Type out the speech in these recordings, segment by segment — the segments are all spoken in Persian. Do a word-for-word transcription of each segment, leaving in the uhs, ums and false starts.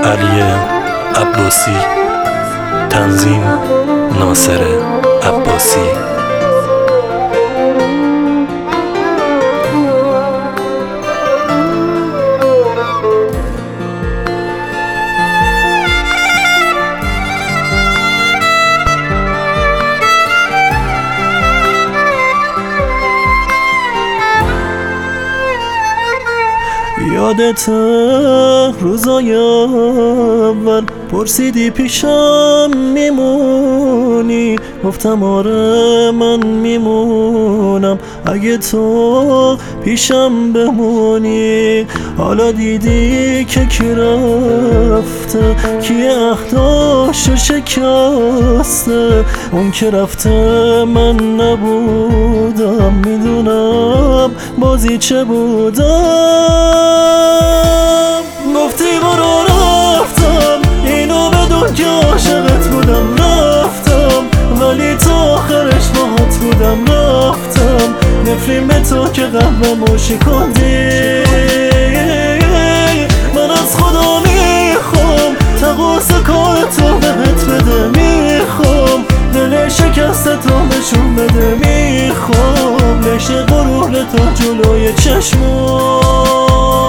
علی عباسی، تنظیم ناصر عباسی. یادت روزای اول پرسیدی پیشم میمونی، گفتم آره من میمونم اگه تو پیشم بمونی. حالا دیدی که کی رفته، کی عهداشو شکسته، اون که رفته من نبودم، میدونم بازی چه بودم. گفتی برو رفتم، اینو بدون که عاشقت بودم، رفتم ولی تا آخرش باهات بودم، رفتم نفرین به تو که قلبمو شکندی. من از خدا میخوام تقاص کار تو بهت بده، میخوام دل شکست تو نشون بده، میخوام نشه غرور تو جلوی چشمم.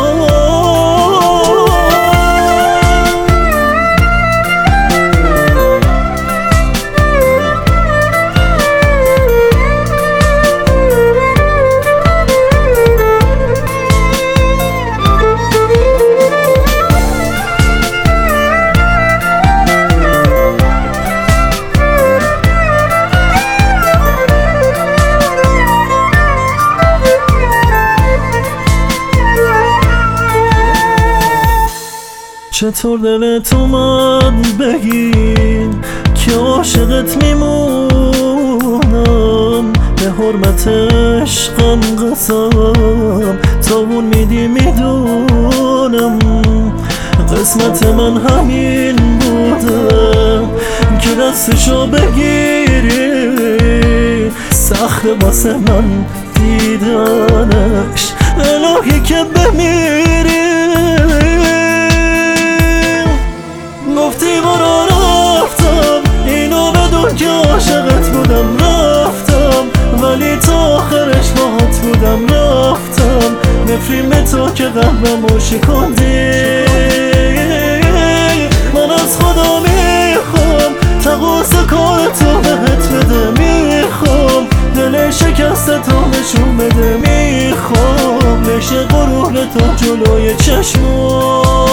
چطور دلت اومد بگی که عاشقت میمونم، به حرمت عشقم قسم تاون میدی میدونم. قسمت من همین بوده که دستشو بگیری، سخت واسه من دیدنش، الهی که بمیری. گفتی برو رفتم، اینو بدون که عاشقت بودم، رفتم ولی تا آخرش باهات بودم، رفتم نفرین به تو که قلبمو شکندی. من از خدا میخوام تقاص کار تو بهت بده، میخوام دل شکست تو نشون بده، میخوام نشه غرور تو جلوی چشمم.